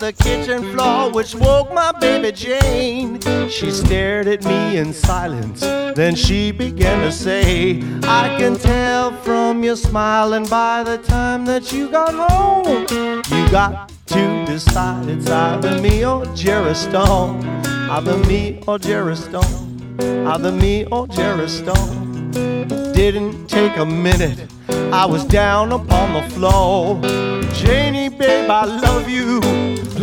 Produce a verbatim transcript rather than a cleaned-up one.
the kitchen floor, which woke my baby Jane. She stared at me in silence, then she began to say, I can tell from your smile, and by the time that you got home, you got to decide it's either me or Jerry Stone. Either me or Jerry Stone. Either me or Jerry Stone. Didn't take a minute, I was down upon the floor. Janie, babe, I love you.